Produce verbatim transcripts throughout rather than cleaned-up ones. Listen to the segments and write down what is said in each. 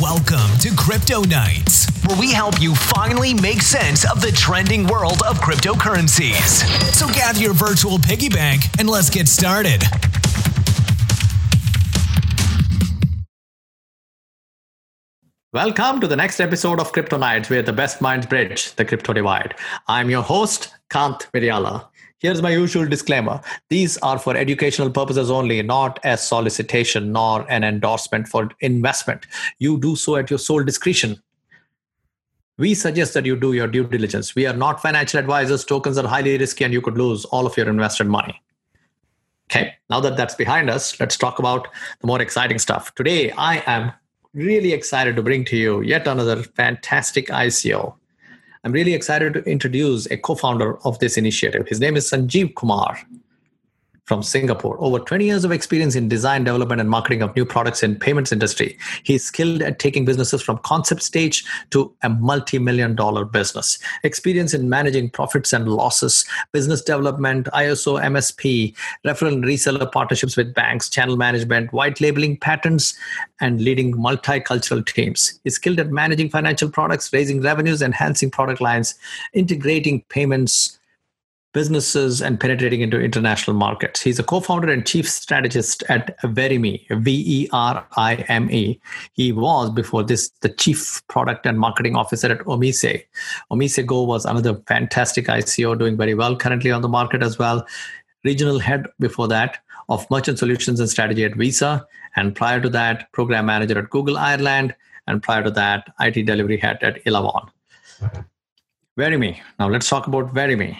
Welcome to Crypto Nights, where we help you finally make sense of the trending world of cryptocurrencies. So gather your virtual piggy bank and let's get started. Welcome to the next episode of Crypto Nights, where the best minds bridge the crypto divide. I'm your host, Kant Miriala. Here's my usual disclaimer. These are for educational purposes only, not as solicitation nor an endorsement for investment. You do so at your sole discretion. We suggest that you do your due diligence. We are not financial advisors. Tokens are highly risky and you could lose all of your invested money. Okay, now that that's behind us, let's talk about the more exciting stuff. Today, I am really excited to bring to you yet another fantastic I C O. I'm really excited to introduce a co-founder of this initiative. His name is Sanjeev Kumar from Singapore. Over twenty years of experience in design, development, and marketing of new products in payments industry. He's skilled at taking businesses from concept stage to a multi-million dollar business. Experience in managing profits and losses, business development, I S O, M S P, referral and reseller partnerships with banks, channel management, white labeling patents, and leading multicultural teams. He's skilled at managing financial products, raising revenues, enhancing product lines, integrating payments, businesses, and penetrating into international markets. He's a co-founder and chief strategist at Verime, V E R I M E. He was, before this, the chief product and marketing officer at Omise. Omise Go was another fantastic I C O doing very well, currently on the market as well. Regional head before that of merchant solutions and strategy at Visa. And prior to that, program manager at Google Ireland. And prior to that, I T delivery head at Elavon. Verime. Now let's talk about Verime.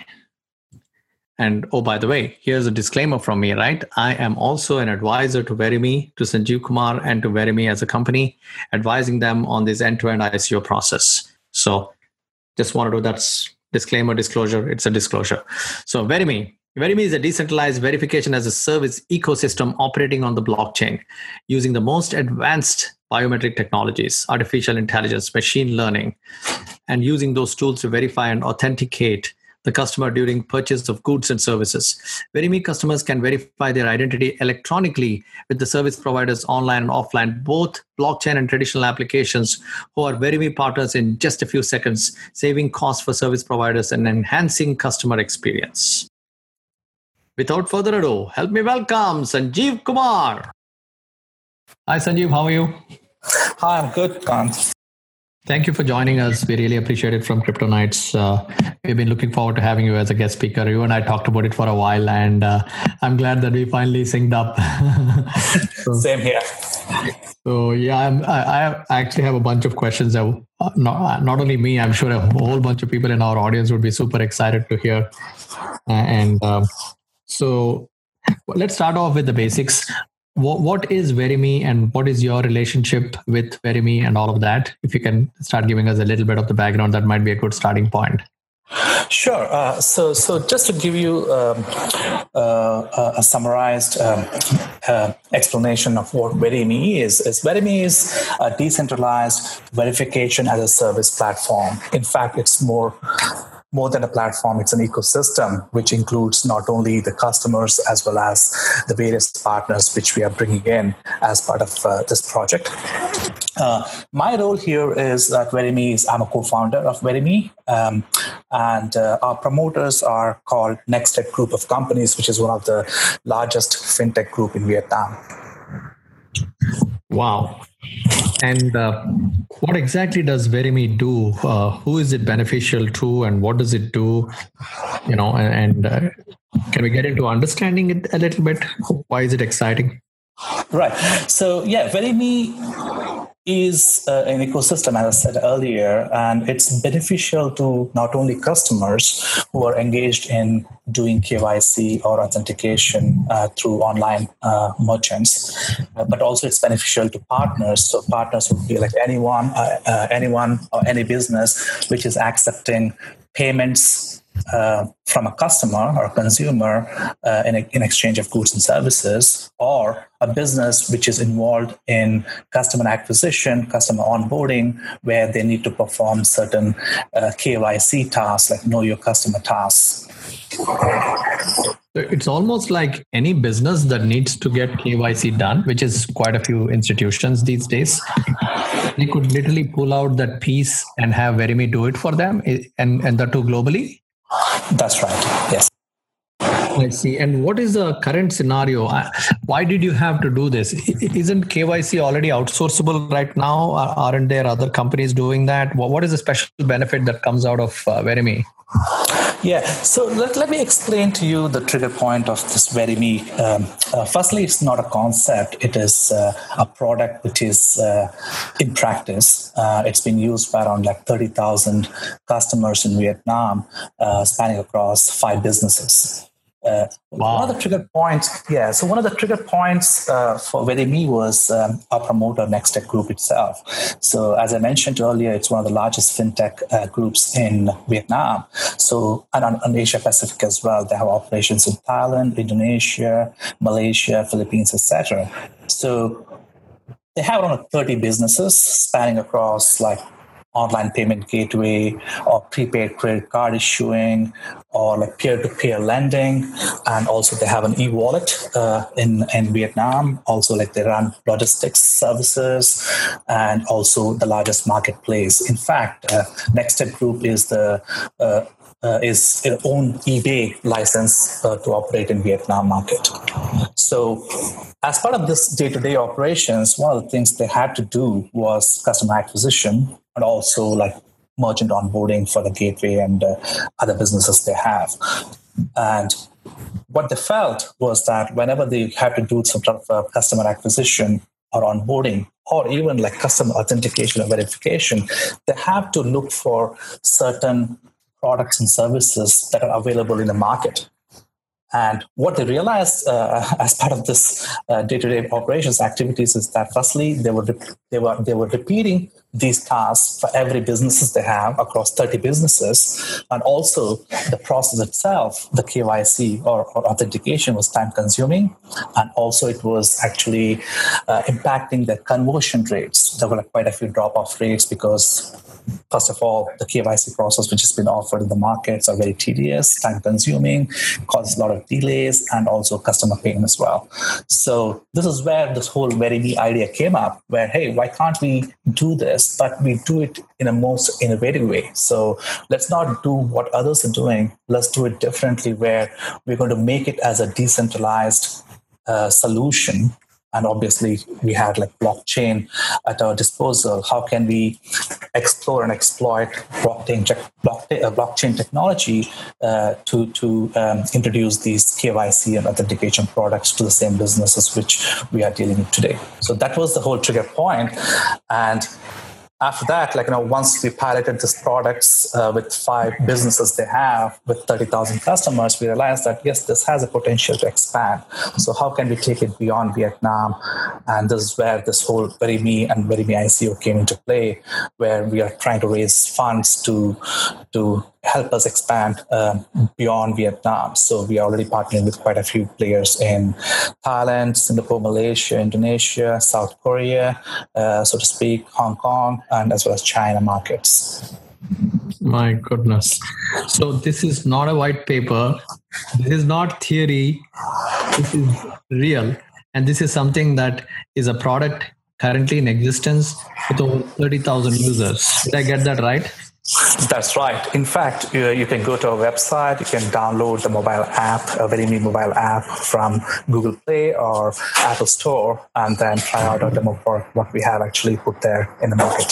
And oh, by the way, here's a disclaimer from me, right? I am also an advisor to Verime, to Sanjeev Kumar, and to Verime as a company, advising them on this end-to-end I C O process. So just want to do that disclaimer, disclosure. It's a disclosure. So Verime. Verime is a decentralized verification as a service ecosystem operating on the blockchain using the most advanced biometric technologies, artificial intelligence, machine learning, and using those tools to verify and authenticate the customer during purchase of goods and services. Verime customers can verify their identity electronically with the service providers online and offline, both blockchain and traditional applications, who are Verime partners in just a few seconds, saving costs for service providers and enhancing customer experience. Without further ado, help me welcome Sanjeev Kumar. Hi, Sanjeev. How are you? Hi, I'm good, Kant. Thank you for joining us. We really appreciate it from Crypto Nights. Uh, we've been looking forward to having you as a guest speaker. You and I talked about it for a while, and uh, I'm glad that we finally synced up. so, Same here. So yeah, I'm, I, I actually have a bunch of questions that uh, not, not only me, I'm sure a whole bunch of people in our audience would be super excited to hear. Uh, and um, so let's start off with the basics. What, what is Verime and what is your relationship with Verime and all of that? If you can start giving us a little bit of the background, that might be a good starting point. Sure. Uh, so, so just to give you um, uh, a summarized um, uh, explanation of what Verime is, is Verime is a decentralized verification as a service platform. In fact, it's more More than a platform, it's an ecosystem, which includes not only the customers as well as the various partners which we are bringing in as part of uh, this project. Uh, my role here is that Verime is, I'm a co-founder of Verime, um, and uh, our promoters are called Nextech Group of Companies, which is one of the largest fintech group in Vietnam. Wow. And uh, what exactly does Verime do? Uh, who is it beneficial to, and what does it do? You know, and, and uh, can we get into understanding it a little bit? Why is it exciting? Right. So yeah, Verime is uh, an ecosystem, as I said earlier, and it's beneficial to not only customers who are engaged in doing K Y C or authentication uh, through online uh, merchants, uh, but also it's beneficial to partners. So partners would be like anyone, uh, uh, anyone or any business which is accepting payments Uh, from a customer or a consumer uh, in, a, in exchange of goods and services, or a business which is involved in customer acquisition, customer onboarding, where they need to perform certain uh, K Y C tasks, like know your customer tasks. It's almost like any business that needs to get K Y C done, which is quite a few institutions these days. They could literally pull out that piece and have Verimi do it for them, and, and that too globally? That's right, yes. I see. And what is the current scenario? Why did you have to do this? Isn't K Y C already outsourceable right now? Aren't there other companies doing that? What is the special benefit that comes out of uh, Verimi? Yeah, so let, let me explain to you the trigger point of this Verimi. Um, uh, firstly, it's not a concept. It is uh, a product which is uh, in practice. Uh, it's been used by around like thirty thousand customers in Vietnam, uh, spanning across five businesses. Uh, wow. One of the trigger points, yeah. So one of the trigger points uh, for Verimi was um, our promoter, Nextech Group itself. So as I mentioned earlier, it's one of the largest fintech uh, groups in Vietnam. So and on, on Asia Pacific as well, they have operations in Thailand, Indonesia, Malaysia, Philippines, et cetera. So they have around thirty businesses spanning across like online payment gateway or prepaid credit card issuing or like peer-to-peer lending. And also they have an e-wallet uh, in, in Vietnam. Also like they run logistics services and also the largest marketplace. In fact, uh, Nextech Group is the uh, Uh, is its own eBay license uh, to operate in Vietnam market. So as part of this day-to-day operations, one of the things they had to do was customer acquisition and also like merchant onboarding for the gateway and uh, other businesses they have. And what they felt was that whenever they had to do some sort of uh, customer acquisition or onboarding, or even like customer authentication or verification, they have to look for certain products and services that are available in the market. And what they realized uh, as part of this uh, day-to-day operations activities is that firstly, they were they were they were repeating these tasks for every businesses they have across thirty businesses, and also the process itself, the K Y C or, or authentication, was time-consuming, and also it was actually uh, impacting the conversion rates. There were like quite a few drop-off rates because, first of all, the K Y C process which has been offered in the markets are very tedious, time-consuming, causes a lot of delays, and also customer pain as well. So this is where this whole Verimi idea came up, where, hey, why can't we do this, but we do it in a most innovative way? So let's not do what others are doing. Let's do it differently, where we're going to make it as a decentralized uh, solution. And obviously, we had like blockchain at our disposal. How can we explore and exploit blockchain, blockchain, uh, blockchain technology uh, to, to um, introduce these K Y C and authentication products to the same businesses which we are dealing with today? So that was the whole trigger point. And after that, like, you know, once we piloted these products uh, with five businesses they have with thirty thousand customers, we realized that, yes, this has a potential to expand. So how can we take it beyond Vietnam? And this is where this whole Verimi and Verimi I C O came into play, where we are trying to raise funds to, to help us expand um, beyond Vietnam. So we are already partnering with quite a few players in Thailand, Singapore, Malaysia, Indonesia, South Korea, uh, so to speak, Hong Kong, and as well as China markets. My goodness. So this is not a white paper. This is not theory. This is real. And this is something that is a product currently in existence with over thirty thousand users. Did I get that right? That's right. In fact, you, you can go to our website, you can download the mobile app, a Verimi mobile app from Google Play or Apple Store, and then try out our demo for what we have actually put there in the market.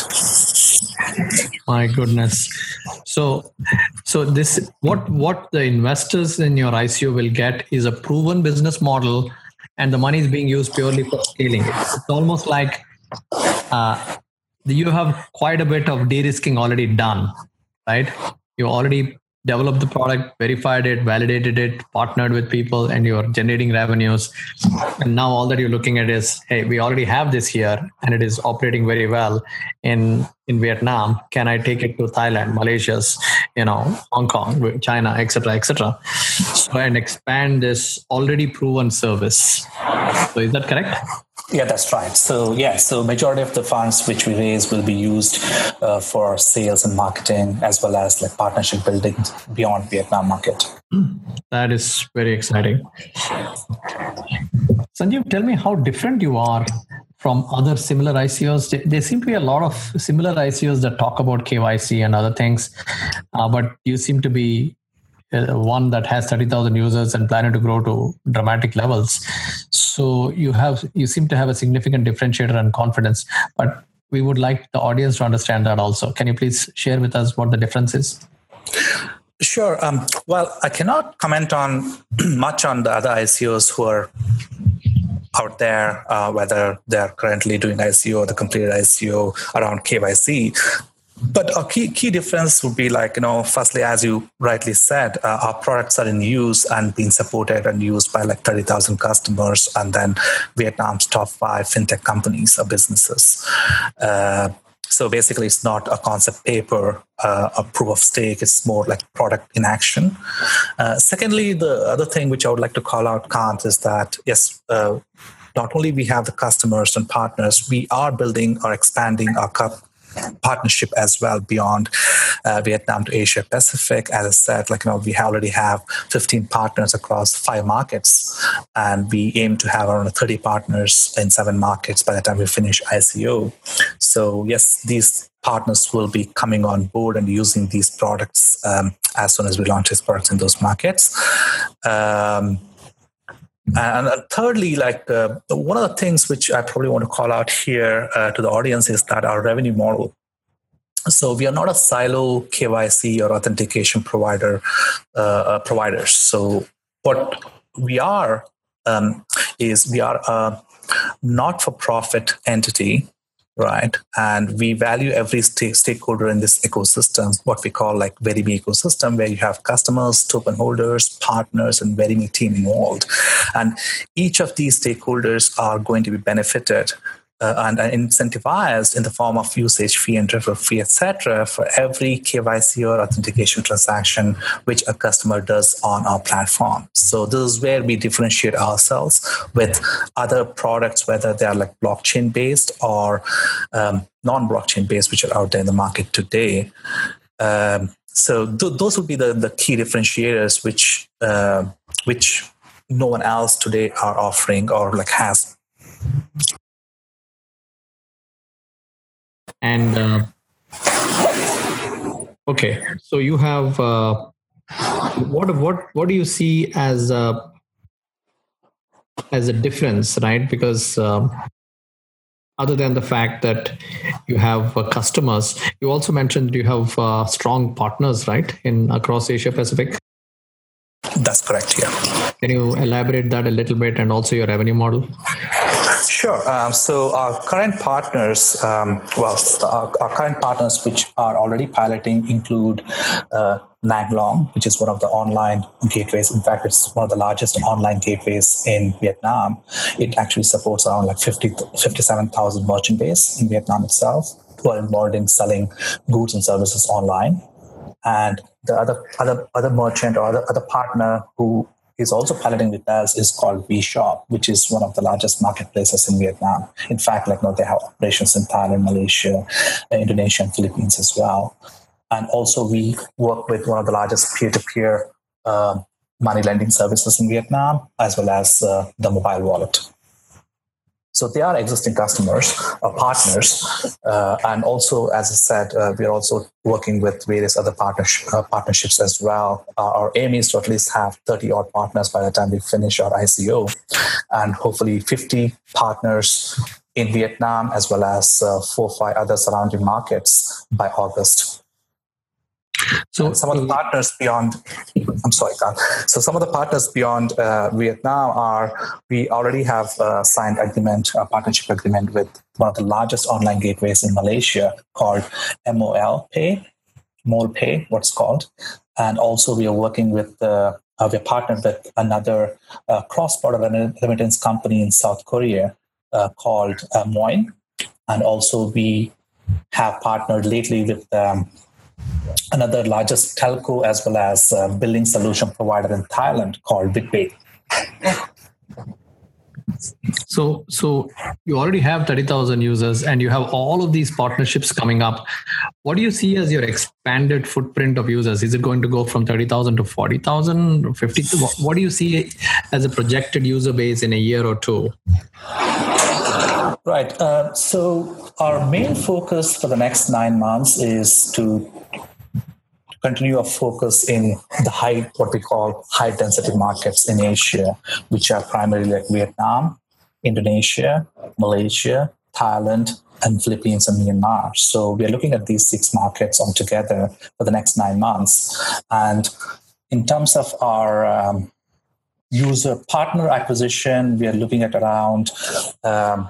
My goodness. So, so this, what, what the investors in your I C O will get is a proven business model, and the money is being used purely for scaling it. It's almost like, uh, you have quite a bit of de-risking already done, right? You already developed the product, verified it, validated it, partnered with people, and you're generating revenues. And now all that you're looking at is, hey, we already have this here and it is operating very well in in Vietnam, can I take it to Thailand, Malaysia, you know, Hong Kong, China, et cetera, et cetera. So and expand this already proven service. So is that correct? Yeah, that's right. So yeah, so majority of the funds which we raise will be used uh, for sales and marketing, as well as like partnership building beyond Vietnam market. That is very exciting. Sanjeev, tell me how different you are from other similar I C Os. There seem to be a lot of similar I C Os that talk about K Y C and other things, uh, but you seem to be uh, one that has thirty thousand users and planning to grow to dramatic levels. So you have you seem to have a significant differentiator and confidence, but we would like the audience to understand that also. Can you please share with us what the difference is? Sure. Um, well, I cannot comment on much on the other I C Os who are out there, uh, whether they're currently doing I C O or the completed I C O around K Y C. But a key key difference would be like, you know, firstly, as you rightly said, uh, our products are in use and being supported and used by like thirty thousand customers, and then Vietnam's top five fintech companies or businesses. Uh, so basically, it's not a concept paper, uh, a proof of stake. It's more like product in action. Uh, secondly, the other thing which I would like to call out, Kant, is that, yes, uh, not only we have the customers and partners, we are building or expanding our cup partnership as well beyond uh, Vietnam to Asia Pacific. As I said, like, you know, we already have fifteen partners across five markets, and we aim to have around thirty partners in seven markets by the time we finish I C O. So yes, these partners will be coming on board and using these products um, as soon as we launch these products in those markets. Um, And thirdly, like uh, one of the things which I probably want to call out here uh, to the audience is that our revenue model. So we are not a silo K Y C or authentication provider uh, providers. So what we are um, is we are a not-for-profit entity, right? And we value every st- stakeholder in this ecosystem, what we call like Verimi ecosystem, where you have customers, token holders, partners, and Verimi team involved. And each of these stakeholders are going to be benefited uh, and, and incentivized in the form of usage fee and referral fee, et cetera, for every K Y C or authentication transaction which a customer does on our platform. So this is where we differentiate ourselves with other products, whether they are like blockchain based or um, non-blockchain based, which are out there in the market today. Um, so th- those would be the, the key differentiators which uh, which no one else today are offering or like has. And uh, okay, so you have uh, what what what do you see as a, as a difference, right? Because um, other than the fact that you have uh, customers, you also mentioned you have uh, strong partners, right, in across Asia Pacific. That's correct. Yeah. Can you elaborate that a little bit, and also your revenue model? Sure. Um, so our current partners, um, well, our, our current partners which are already piloting include uh, Nang Long, which is one of the online gateways. In fact, it's one of the largest online gateways in Vietnam. It actually supports around like fifty, fifty-seven thousand merchant base in Vietnam itself, who are involved in selling goods and services online. And the other other other merchant or other, other partner who is also piloting with us is called V-Shop, which is one of the largest marketplaces in Vietnam. In fact, like, you know, they have operations in Thailand, Malaysia, Indonesia, and Philippines as well. And also we work with one of the largest peer-to-peer uh, money lending services in Vietnam, as well as uh, the mobile wallet. So they are existing customers or partners. Uh, and also, as I said, uh, we are also working with various other partnership, uh, partnerships as well. Uh, our aim is to at least have thirty odd partners by the time we finish our I C O, and hopefully fifty partners in Vietnam, as well as uh, four or five other surrounding markets by August. So and some of the partners beyond, I'm sorry, Carl. So some of the partners beyond uh, Vietnam are, we already have uh, signed agreement, a partnership agreement with one of the largest online gateways in Malaysia called M O L Pay, Mol Pay, what's called. And also we are working with, uh, uh, we're partnered with another uh, cross-border remittance company in South Korea uh, called uh, Moin. And also we have partnered lately with um, another largest telco as well as uh, billing solution provider in Thailand called BitPay. So, so you already have thirty thousand users and you have all of these partnerships coming up. What do you see as your expanded footprint of users? Is it going to go from thirty thousand to forty thousand or fifty? What do you see as a projected user base in a year or two? Right. Uh, so our main focus for the next nine months is to continue our focus in the high, what we call high density markets in Asia, which are primarily like Vietnam, Indonesia, Malaysia, Thailand, and Philippines and Myanmar. So we are looking at these six markets altogether for the next nine months. And in terms of our um, user partner acquisition, we are looking at around um,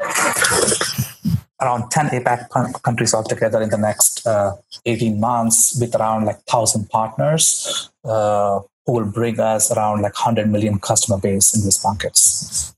around ten APAC countries altogether in the next uh, eighteen months, with around like one thousand partners uh, who will bring us around like one hundred million customer base in these markets.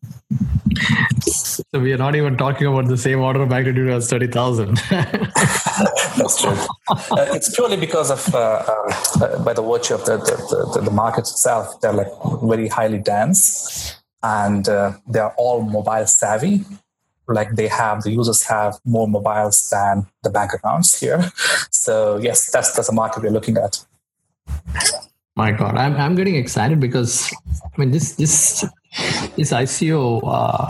So we are not even talking about the same order of magnitude as thirty thousand. That's true. Uh, it's purely because of, uh, uh, by the virtue of the, the, the, the markets itself, they're like very highly dense and uh, they're all mobile savvy. Like they have, the users have more mobiles than the bank accounts here. So yes, that's that's a market we're looking at. My God, I'm I'm getting excited because I mean this this this I C O. Uh,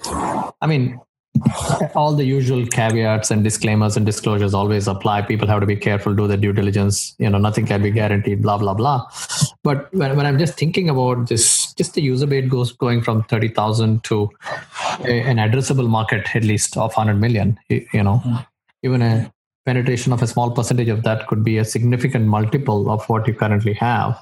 I mean, all the usual caveats and disclaimers and disclosures always apply. People have to be careful, do their due diligence. You know, nothing can be guaranteed. Blah blah blah. But when, when I'm just thinking about this, just the user base goes going from thirty thousand to a, an addressable market at least of one hundred million. You know, mm-hmm. Even a penetration of a small percentage of that could be a significant multiple of what you currently have.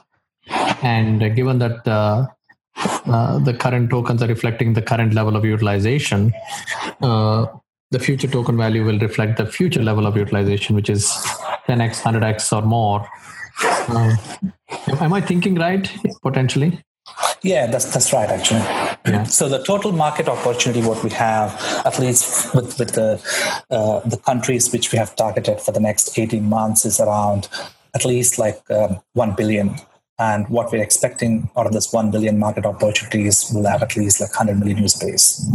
And uh, given that uh, uh, the current tokens are reflecting the current level of utilization, uh, the future token value will reflect the future level of utilization, which is ten x, one hundred x or more. Uh, am I thinking right, potentially? Yeah, that's that's right, actually. Yeah. So the total market opportunity, what we have, at least with, with the uh, the countries which we have targeted for the next eighteen months, is around at least like um, one billion. And what we're expecting out of this one billion market opportunities will have at least like one hundred million user base.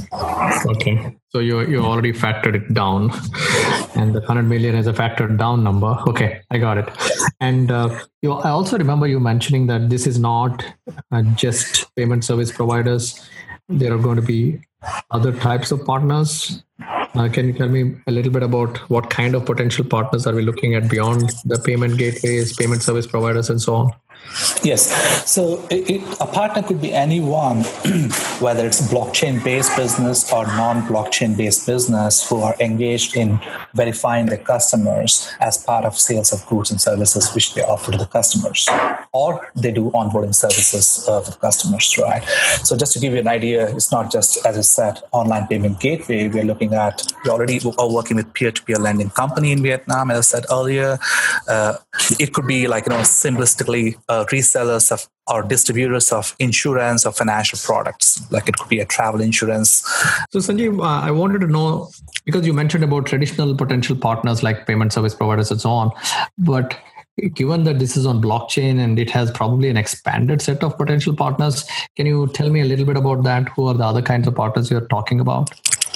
Okay. So you you already factored it down, and the one hundred million is a factored down number. Okay, I got it. And uh, you, I also remember you mentioning that this is not uh, just payment service providers. There are going to be other types of partners. Uh, can you tell me a little bit about what kind of potential partners are we looking at beyond the payment gateways, payment service providers, and so on? Yes. So it, it, a partner could be anyone, whether it's blockchain-based business or non-blockchain-based business, who are engaged in verifying their customers as part of sales of goods and services which they offer to the customers, or they do onboarding services uh, for the customers, right? So just to give you an idea, it's not just, as I said, online payment gateway. We're looking at, we already are working with peer-to-peer lending company in Vietnam, as I said earlier. Uh, it could be like, you know, simplistically, Uh, resellers of or distributors of insurance or financial products, like it could be a travel insurance. So Sanjeev, uh, I wanted to know, because you mentioned about traditional potential partners like payment service providers and so on, but given that this is on blockchain and it has probably an expanded set of potential partners, can you tell me a little bit about that? Who are the other kinds of partners you're talking about?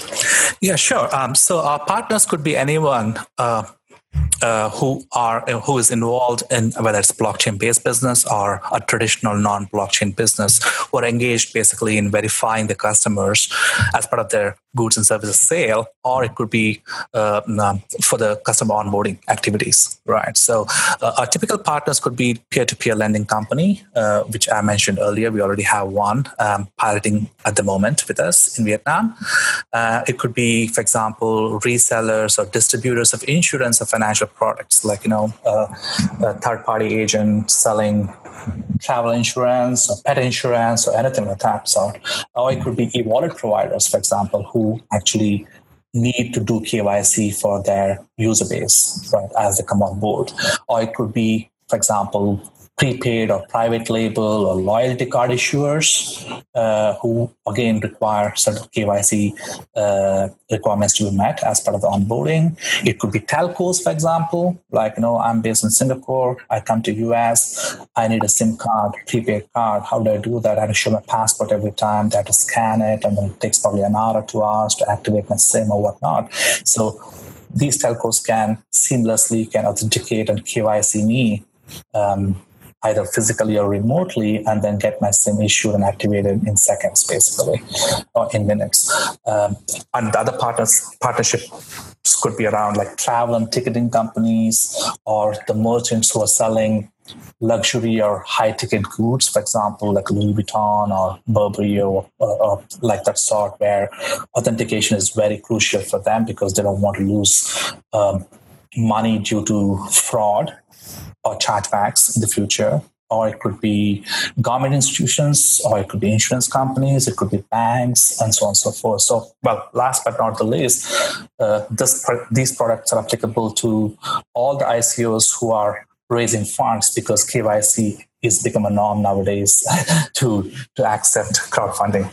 Yeah, sure. Um, so our partners could be anyone uh, Uh, who are who is involved in, whether it's blockchain-based business or a traditional non-blockchain business, who are engaged basically in verifying the customers as part of their goods and services sale, or it could be uh, for the customer onboarding activities, right? So uh, our typical partners could be peer-to-peer lending company, uh, which I mentioned earlier. We already have one um, piloting at the moment with us in Vietnam. Uh, it could be, for example, resellers or distributors of insurance or financial products, like, you know, uh, a third-party agent selling travel insurance or pet insurance or anything like that. So, or it could be e-wallet providers, for example, who actually need to do K Y C for their user base, right, as they come on board. Or it could be, for example, prepaid or private label or loyalty card issuers uh, who, again, require certain K Y C uh, requirements to be met as part of the onboarding. It could be telcos, for example, like, you know, I'm based in Singapore, I come to U S, I need a SIM card, prepaid card. How do I do that? I have to show my passport every time, they have to scan it, and then it takes probably an hour or two hours to activate my SIM or whatnot. So these telcos can seamlessly can authenticate and K Y C me um, either physically or remotely, and then get my SIM issued and activated in seconds, basically, or in minutes. Um, and the other partners, partnerships could be around like travel and ticketing companies, or the merchants who are selling luxury or high-ticket goods, for example, like Louis Vuitton or Burberry or, or, or like that sort, where authentication is very crucial for them because they don't want to lose um, money due to fraud or chargebacks in the future. Or it could be government institutions, or it could be insurance companies, it could be banks, and so on and so forth. So, well, last but not the least, uh, this, these products are applicable to all the I C Os who are raising funds, because K Y C is become a norm nowadays to, to accept crowdfunding.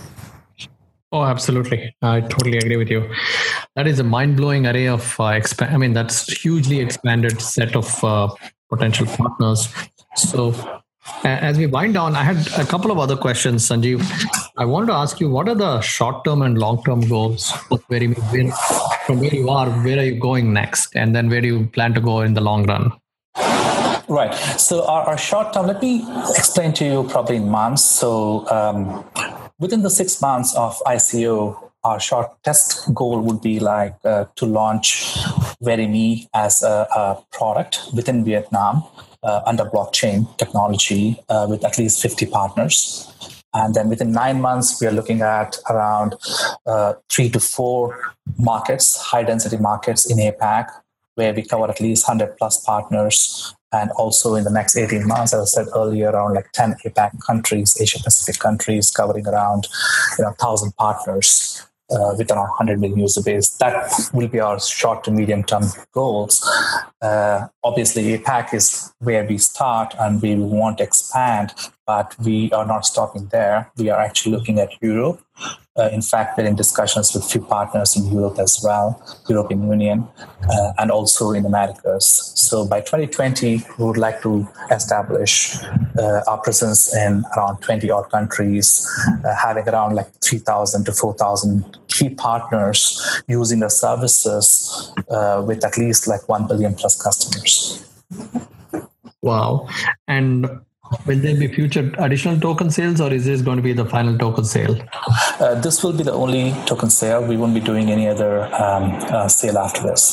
Oh, absolutely. I totally agree with you. That is a mind-blowing array of, uh, exp- I mean, that's hugely expanded set of uh, potential partners. So as we wind down, I had a couple of other questions, Sanjeev. I wanted to ask you, what are the short-term and long-term goals of Verime? Where, from where you are, where are you going next? And then where do you plan to go in the long run? Right. So our, our short term, let me explain to you probably in months. So um, within the six months of I C O, our short test goal would be like uh, to launch Verime as a, a product within Vietnam uh, under blockchain technology uh, with at least fifty partners. And then within nine months, we are looking at around uh, three to four markets, high density markets in APAC, where we cover at least one hundred plus partners. And also in the next eighteen months, as I said earlier, around like ten APAC countries, Asia Pacific countries, covering around you know, one thousand partners uh, with around one hundred million user base. That will be our short to medium term goals. Uh, obviously, APAC is where we start and we want to expand, but we are not stopping there. We are actually looking at Europe. Uh, in fact, we're in discussions with few partners in Europe as well, European Union, uh, and also in Americas. So by twenty twenty, we would like to establish uh, our presence in around twenty odd countries, uh, having around like three thousand to four thousand key partners using the services uh, with at least like one billion plus customers. Wow. And will there be future additional token sales, or is this going to be the final token sale? Uh, this will be the only token sale. We won't be doing any other um, uh, sale after this.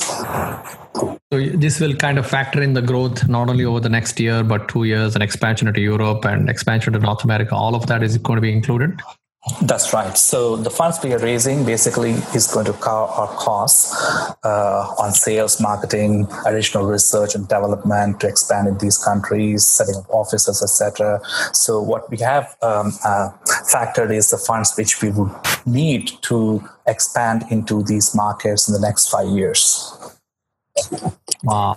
So this will kind of factor in the growth, not only over the next year, but two years, and expansion into Europe and expansion to North America. All of that is going to be included? That's right. So the funds we are raising basically is going to cover our costs uh, on sales, marketing, additional research and development to expand in these countries, setting up offices, et cetera. So what we have um, uh, factored is the funds which we would need to expand into these markets in the next five years. Wow.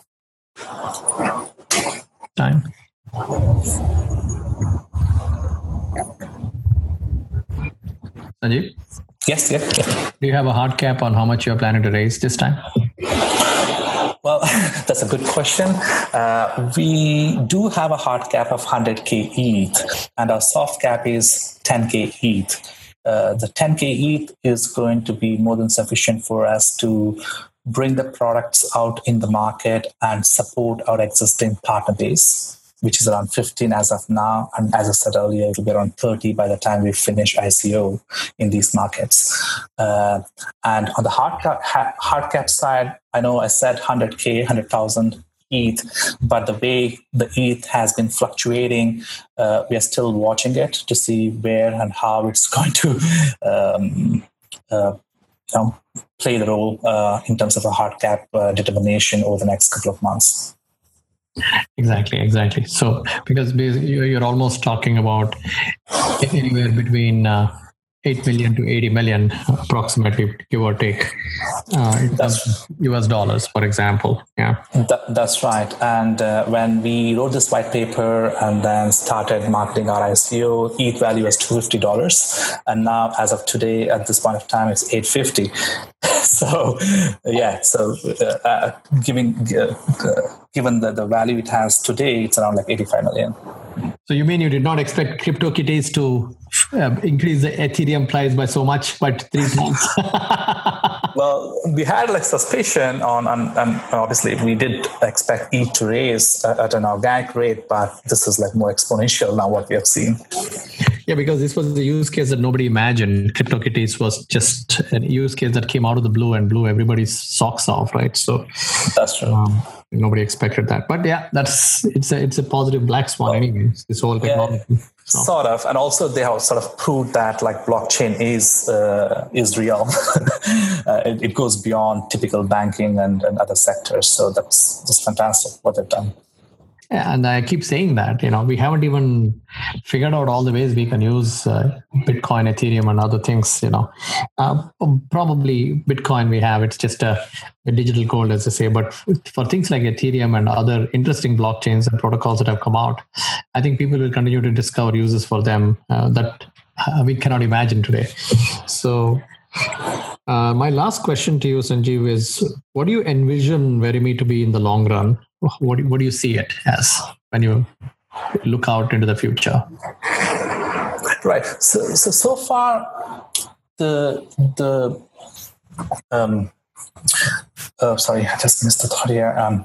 Time. Sanjeev? Yes, yes, yes. Do you have a hard cap on how much you're planning to raise this time? Well, that's a good question. Uh, we do have a hard cap of one hundred K E T H, and our soft cap is ten K E T H. Uh, the ten K E T H is going to be more than sufficient for us to bring the products out in the market and support our existing partner base, which is around fifteen as of now. And as I said earlier, it will be around thirty by the time we finish I C O in these markets. Uh, and on the hard cap, hard cap side, I know I said one hundred K, one hundred thousand E T H, but the way the E T H has been fluctuating, uh, we are still watching it to see where and how it's going to um, uh, you know, play the role uh, in terms of a hard cap uh, determination over the next couple of months. Exactly, exactly. So, because you're almost talking about anywhere between uh, eight million to eighty million, approximately, give or take, uh, in terms of U S dollars, for example. Yeah, that, that's right. And uh, when we wrote this white paper and then started marketing our I C O, E T H value was two hundred fifty dollars, and now, as of today, at this point of time, it's eight hundred fifty dollars. So, yeah. So, uh, uh, giving uh, uh, given the, the value it has today, it's around like eighty-five million. So you mean you did not expect CryptoKitties to uh, increase the Ethereum price by so much, but three times? Well, we had like suspicion on, on, and obviously we did expect E T H to raise at an organic rate, but this is like more exponential now what we have seen. Yeah, because this was the use case that nobody imagined. CryptoKitties was just a use case that came out of the blue and blew everybody's socks off, right? So that's true. Um, nobody expected that, but yeah, that's it's a it's a positive black swan, anyways. This whole technology, yeah, so. Sort of, and also they have sort of proved that like blockchain is uh, is real. uh, it, it goes beyond typical banking and, and other sectors. So that's just fantastic what they've done. And I keep saying that, you know, we haven't even figured out all the ways we can use uh, Bitcoin, Ethereum, and other things, you know. Uh, probably Bitcoin we have, it's just a, a digital gold, as I say. But for things like Ethereum and other interesting blockchains and protocols that have come out, I think people will continue to discover uses for them uh, that uh, we cannot imagine today. So uh, my last question to you, Sanjeev, is what do you envision Verime to be in the long run? What do, what do you see it as when you look out into the future? Right. So so, so far, the the um, oh, sorry, I just missed the thought here. Um,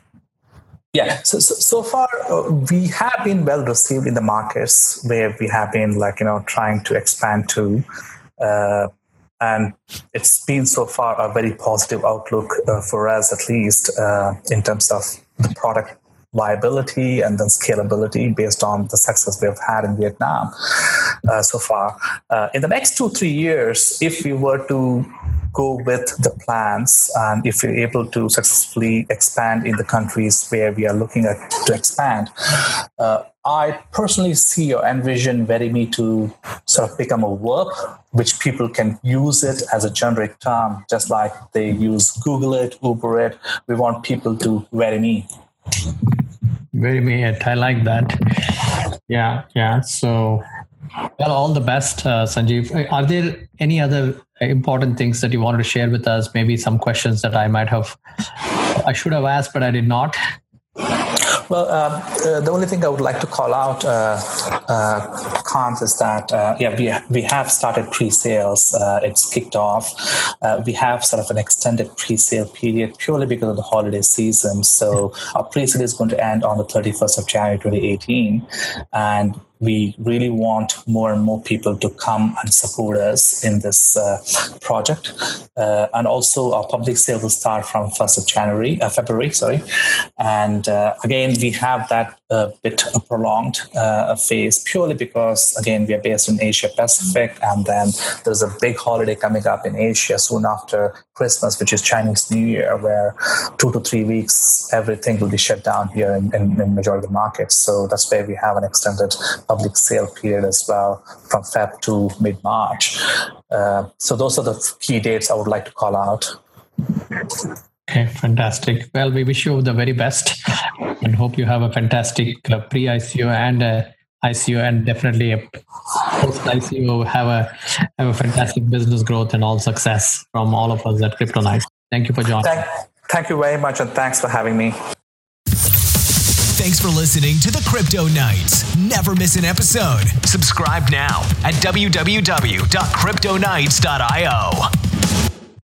yeah. So, so so far, uh, we have been well received in the markets where we have been like you know trying to expand to. Uh, And it's been so far a very positive outlook uh, for us, at least uh, in terms of the product viability and then scalability based on the success we've had in Vietnam uh, so far. Uh, in the next two, three years, if we were to go with the plans and if we're able to successfully expand in the countries where we are looking at to expand, uh, I personally see or envision Verime to sort of become a verb, which people can use it as a generic term, just like they use Google it, Uber it. We want people to Verime. Verime it. I like that. Yeah, yeah. So, well, all the best, uh, Sanjeev. Are there any other important things that you wanted to share with us? Maybe some questions that I might have, I should have asked, but I did not. Well, um, uh, the only thing I would like to call out, uh, uh, Kant, is that uh, yeah, we we have started pre-sales. Uh, it's kicked off. Uh, we have sort of an extended pre-sale period purely because of the holiday season. So our pre-sale is going to end on the thirty-first of January, twenty eighteen, and we really want more and more people to come and support us in this uh, project. Uh, and also our public sale will start from first of January, uh, February, sorry. And uh, again, we have that a bit prolonged uh, phase purely because, again, we are based in Asia Pacific, and then there's a big holiday coming up in Asia soon after Christmas, which is Chinese New Year, where two to three weeks, everything will be shut down here in, in, in majority of the markets. So that's where we have an extended public sale period as well from Feb to mid-March. Uh, so those are the key dates I would like to call out. Okay, fantastic. Well, we wish you the very best and hope you have a fantastic uh, pre-I C O and uh, I C O, and definitely a post-I C O have a have a fantastic business growth and all success from all of us at CryptoNights. Thank you for joining. Thank, thank you very much, and thanks for having me. Thanks for listening to the Crypto Nights. Never miss an episode. Subscribe now at w w w dot crypto nights dot i o.